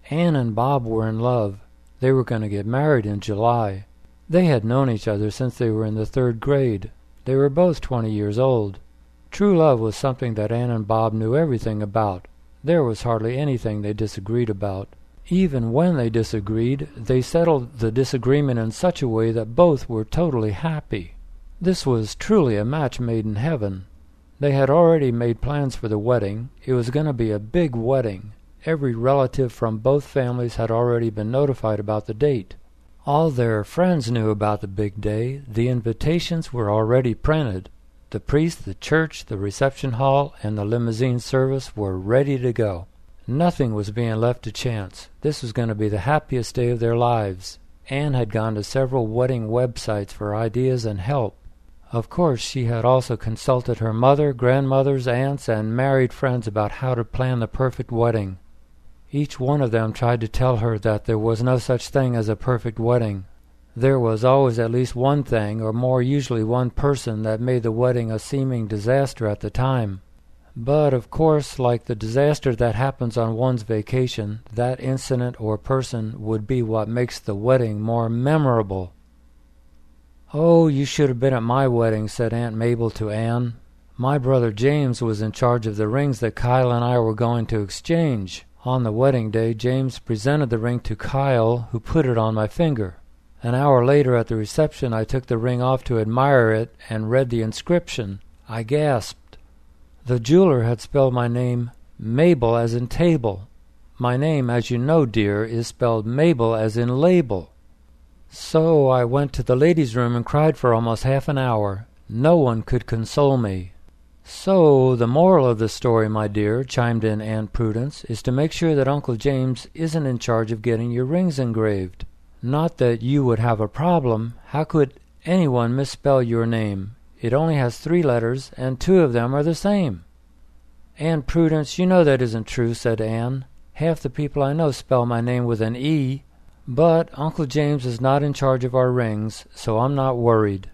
Ann and Bob were in love. They were going to get married in July. They had known each other since they were in the 3rd grade. They were both 20 years old. True love was something that Ann and Bob knew everything about. There was hardly anything they disagreed about. Even when they disagreed, they settled the disagreement in such a way that both were totally happy. This was truly a match made in heaven. They had already made plans for the wedding. It was going to be a big wedding. Every relative from both families had already been notified about the date. All their friends knew about the big day. The invitations were already printed. The priest, the church, the reception hall, and the limousine service were ready to go. Nothing was being left to chance. This was going to be the happiest day of their lives. Ann had gone to several wedding websites for ideas and help. Of course, she had also consulted her mother, grandmothers, aunts, and married friends about how to plan the perfect wedding. Each one of them tried to tell her that there was no such thing as a perfect wedding. There was always at least one thing, or more usually one person, that made the wedding a seeming disaster at the time. But, of course, like the disaster that happens on one's vacation, that incident or person would be what makes the wedding more memorable. "Oh, you should have been at my wedding," said Aunt Mabel to Ann. "My brother James was in charge of the rings that Kyle and I were going to exchange. On the wedding day, James presented the ring to Kyle, who put it on my finger. An hour later at the reception, I took the ring off to admire it and read the inscription. I gasped. The jeweler had spelled my name Mabel as in table. My name, as you know, dear, is spelled Mabel as in label. So I went to the ladies' room and cried for almost half an hour. No one could console me." "So the moral of the story, my dear," chimed in Aunt Prudence, "is to make sure that Uncle James isn't in charge of getting your rings engraved. Not that you would have a problem. How could anyone misspell your name? It only has 3 letters, and 2 of them are the same." "Aunt Prudence, you know that isn't true," said Ann. "Half the people I know spell my name with an E. But Uncle James is not in charge of our rings, so I'm not worried."